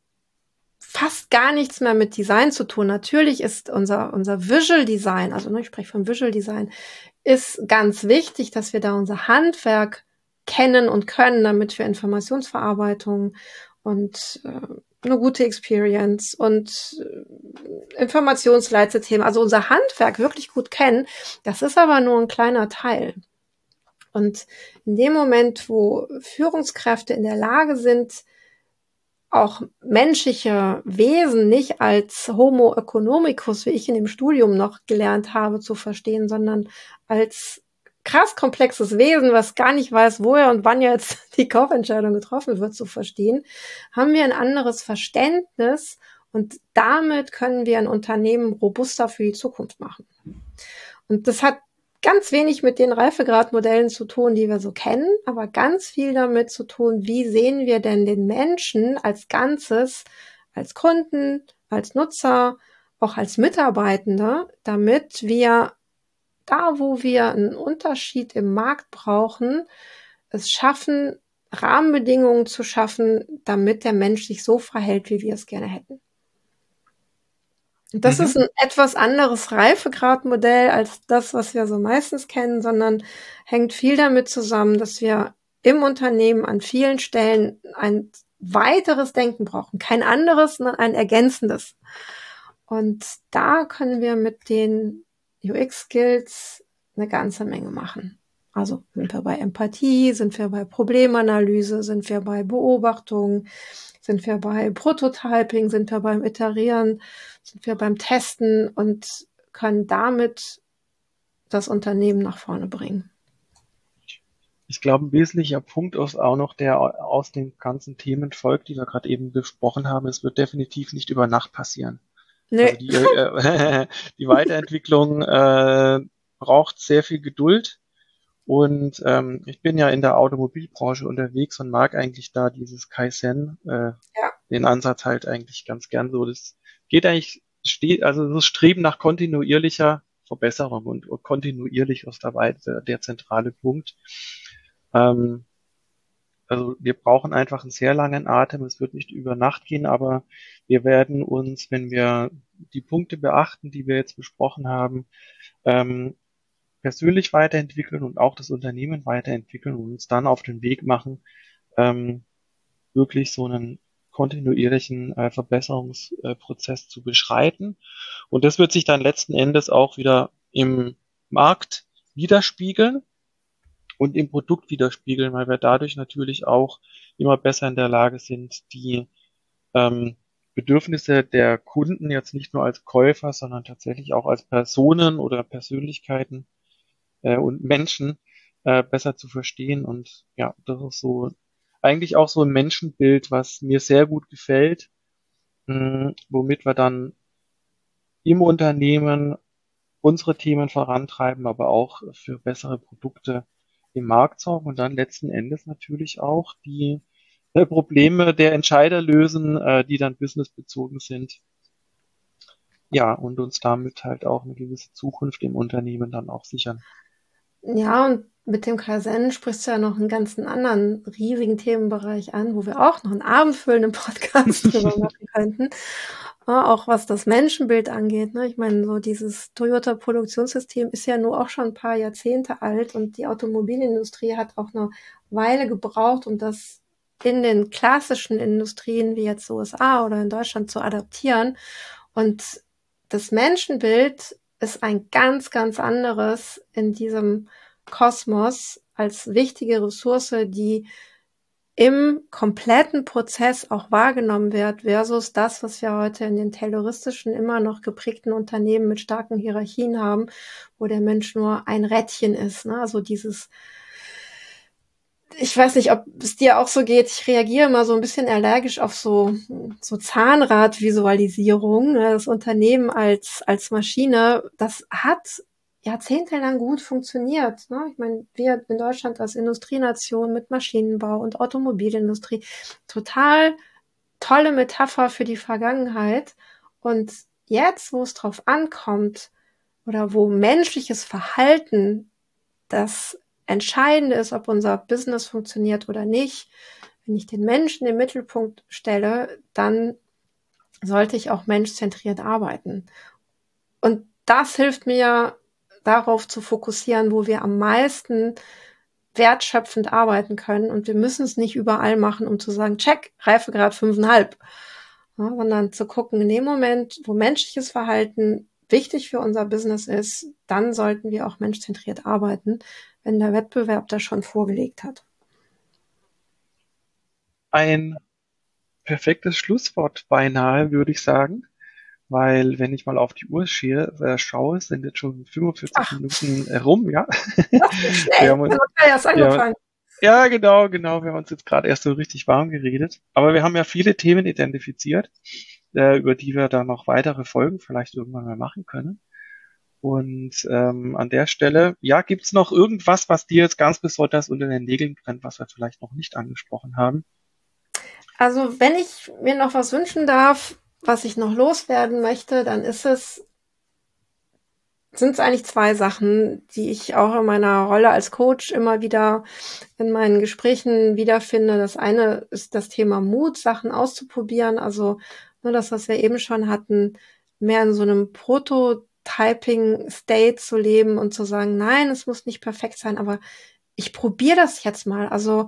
fast gar nichts mehr mit Design zu tun. Natürlich ist unser, unser Visual Design, also ne, ich spreche vom Visual Design, ist ganz wichtig, dass wir da unser Handwerk kennen und können, damit wir Informationsverarbeitung und äh, eine gute Experience und äh, Informationsleitsystemen, also unser Handwerk wirklich gut kennen. Das ist aber nur ein kleiner Teil. Und in dem Moment, wo Führungskräfte in der Lage sind, auch menschliche Wesen nicht als Homo economicus, wie ich in dem Studium noch gelernt habe, zu verstehen, sondern als krass komplexes Wesen, was gar nicht weiß, woher und wann jetzt die Kaufentscheidung getroffen wird, zu verstehen, haben wir ein anderes Verständnis und damit können wir ein Unternehmen robuster für die Zukunft machen. Und das hat ganz wenig mit den Reifegradmodellen zu tun, die wir so kennen, aber ganz viel damit zu tun, wie sehen wir denn den Menschen als Ganzes, als Kunden, als Nutzer, auch als Mitarbeitende, damit wir da, wo wir einen Unterschied im Markt brauchen, es schaffen, Rahmenbedingungen zu schaffen, damit der Mensch sich so verhält, wie wir es gerne hätten. Das Mhm. ist ein etwas anderes Reifegradmodell als das, was wir so meistens kennen, sondern hängt viel damit zusammen, dass wir im Unternehmen an vielen Stellen ein weiteres Denken brauchen. Kein anderes, sondern ein ergänzendes. Und da können wir mit den U X-Skills eine ganze Menge machen. Also sind wir bei Empathie, sind wir bei Problemanalyse, sind wir bei Beobachtung, sind wir bei Prototyping, sind wir beim Iterieren, sind wir beim Testen und können damit das Unternehmen nach vorne bringen. Ich glaube, ein wesentlicher Punkt ist auch noch, der aus den ganzen Themen folgt, die wir gerade eben besprochen haben. Es wird definitiv nicht über Nacht passieren. Also Nee. die, äh, die Weiterentwicklung äh, braucht sehr viel Geduld. Und ähm, ich bin ja in der Automobilbranche unterwegs und mag eigentlich da dieses Kaizen, äh, Ja. den Ansatz halt eigentlich ganz gern so. Das geht eigentlich, steht, also das Streben nach kontinuierlicher Verbesserung und kontinuierlich ist dabei der, der zentrale Punkt. Ähm, also wir brauchen einfach einen sehr langen Atem. Es wird nicht über Nacht gehen, aber wir werden uns, wenn wir die Punkte beachten, die wir jetzt besprochen haben, ähm, persönlich weiterentwickeln und auch das Unternehmen weiterentwickeln und uns dann auf den Weg machen, ähm, wirklich so einen kontinuierlichen äh, Verbesserungsprozess zu beschreiten. Und das wird sich dann letzten Endes auch wieder im Markt widerspiegeln und im Produkt widerspiegeln, weil wir dadurch natürlich auch immer besser in der Lage sind, die ähm, Bedürfnisse der Kunden jetzt nicht nur als Käufer, sondern tatsächlich auch als Personen oder Persönlichkeiten äh, und Menschen äh, besser zu verstehen. Und ja, das ist so eigentlich auch so ein Menschenbild, was mir sehr gut gefällt, mh, womit wir dann im Unternehmen unsere Themen vorantreiben, aber auch für bessere Produkte im Markt sorgen und dann letzten Endes natürlich auch die äh, Probleme der Entscheider lösen, äh, die dann businessbezogen sind. Ja, und uns damit halt auch eine gewisse Zukunft im Unternehmen dann auch sichern. Ja, und mit dem Kaizen sprichst du ja noch einen ganzen anderen riesigen Themenbereich an, wo wir auch noch einen abendfüllenden Podcast drüber machen könnten. Ja, auch was das Menschenbild angeht. Ne? Ich meine, so dieses Toyota-Produktionssystem ist ja nur auch schon ein paar Jahrzehnte alt und die Automobilindustrie hat auch eine Weile gebraucht, um das in den klassischen Industrien wie jetzt U S A oder in Deutschland zu adaptieren. Und das Menschenbild ist ein ganz, ganz anderes in diesem Kosmos als wichtige Ressource, die im kompletten Prozess auch wahrgenommen wird, versus das, was wir heute in den tayloristischen, immer noch geprägten Unternehmen mit starken Hierarchien haben, wo der Mensch nur ein Rädchen ist. Ne? Also dieses, ich weiß nicht, ob es dir auch so geht, ich reagiere immer so ein bisschen allergisch auf so, so Zahnradvisualisierung. Ne? Das Unternehmen als, als Maschine, das hat jahrzehntelang gut funktioniert. Ne? Ich meine, wir in Deutschland als Industrienation mit Maschinenbau und Automobilindustrie, total tolle Metapher für die Vergangenheit. Und jetzt, wo es drauf ankommt oder wo menschliches Verhalten das Entscheidende ist, ob unser Business funktioniert oder nicht, wenn ich den Menschen im Mittelpunkt stelle, dann sollte ich auch menschzentriert arbeiten. Und das hilft mir, darauf zu fokussieren, wo wir am meisten wertschöpfend arbeiten können. Und wir müssen es nicht überall machen, um zu sagen, check, Reifegrad fünfeinhalb. Ja, sondern zu gucken, in dem Moment, wo menschliches Verhalten wichtig für unser Business ist, dann sollten wir auch menschzentriert arbeiten, wenn der Wettbewerb das schon vorgelegt hat. Ein perfektes Schlusswort beinahe, würde ich sagen. Weil, wenn ich mal auf die Uhr schaue, äh, schaue sind jetzt schon fünfundvierzig Ach, Minuten äh, rum, ja. das geht Wir schnell. haben, Wir haben gerade erst ja, angefangen. ja, genau, genau. Wir haben uns jetzt gerade erst so richtig warm geredet. Aber wir haben ja viele Themen identifiziert, äh, über die wir dann noch weitere Folgen vielleicht irgendwann mal machen können. Und ähm, an der Stelle, ja, gibt's noch irgendwas, was dir jetzt ganz besonders unter den Nägeln brennt, was wir vielleicht noch nicht angesprochen haben? Also, wenn ich mir noch was wünschen darf, was ich noch loswerden möchte, dann ist es, sind es eigentlich zwei Sachen, die ich auch in meiner Rolle als Coach immer wieder in meinen Gesprächen wiederfinde. Das eine ist das Thema Mut, Sachen auszuprobieren. Also nur das, was wir eben schon hatten, mehr in so einem Prototyping-State zu leben und zu sagen, nein, es muss nicht perfekt sein, aber ich probiere das jetzt mal. Also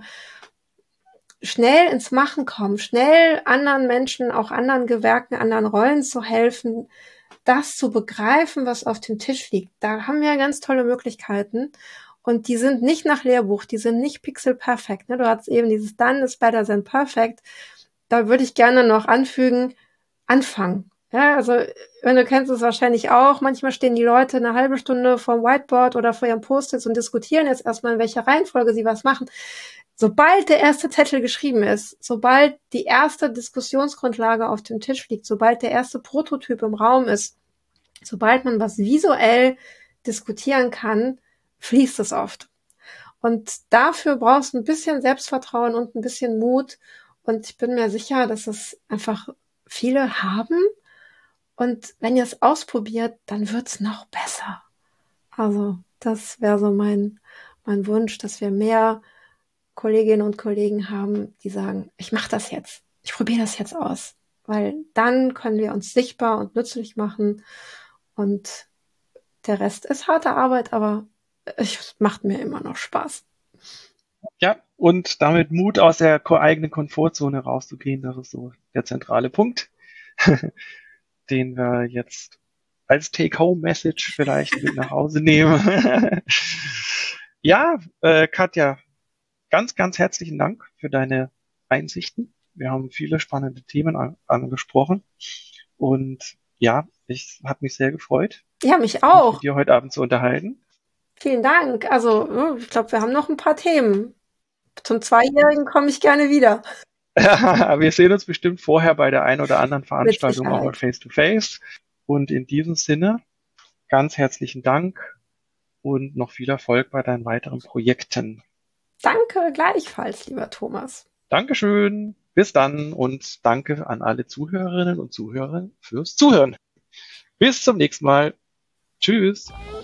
schnell ins Machen kommen, schnell anderen Menschen, auch anderen Gewerken, anderen Rollen zu helfen, das zu begreifen, was auf dem Tisch liegt. Da haben wir ganz tolle Möglichkeiten. Und die sind nicht nach Lehrbuch, die sind nicht pixelperfekt. Ne? Du hattest eben dieses Done is better than perfect. Da würde ich gerne noch anfügen, anfangen. Ja, also, wenn du kennst es wahrscheinlich auch, manchmal stehen die Leute eine halbe Stunde vorm Whiteboard oder vor ihrem Post-its und diskutieren jetzt erstmal, in welcher Reihenfolge sie was machen. Sobald der erste Zettel geschrieben ist, sobald die erste Diskussionsgrundlage auf dem Tisch liegt, sobald der erste Prototyp im Raum ist, sobald man was visuell diskutieren kann, fließt es oft. Und dafür brauchst du ein bisschen Selbstvertrauen und ein bisschen Mut. Und ich bin mir sicher, dass es einfach viele haben. Und wenn ihr es ausprobiert, dann wird's noch besser. Also das wäre so mein, mein Wunsch, dass wir mehr Kolleginnen und Kollegen haben, die sagen, ich mache das jetzt. Ich probiere das jetzt aus. Weil dann können wir uns sichtbar und nützlich machen. Und der Rest ist harte Arbeit, aber es macht mir immer noch Spaß. Ja, und damit Mut aus der ko- eigenen Komfortzone rauszugehen, das ist so der zentrale Punkt, den wir jetzt als Take-Home-Message vielleicht mit nach Hause nehmen. Ja, äh, Katja, ganz, ganz herzlichen Dank für deine Einsichten. Wir haben viele spannende Themen an, angesprochen und ja, ich habe mich sehr gefreut, Ja, mich mich auch. mit dir heute Abend zu unterhalten. Vielen Dank. Also, ich glaube, wir haben noch ein paar Themen. Zum Zweijährigen komme ich gerne wieder. Wir sehen uns bestimmt vorher bei der einen oder anderen Mit Veranstaltung auch mal Sicherheit. face-to-face. Und in diesem Sinne, ganz herzlichen Dank und noch viel Erfolg bei deinen weiteren Projekten. Danke gleichfalls, lieber Thomas. Dankeschön, bis dann und danke an alle Zuhörerinnen und Zuhörer fürs Zuhören. Bis zum nächsten Mal. Tschüss.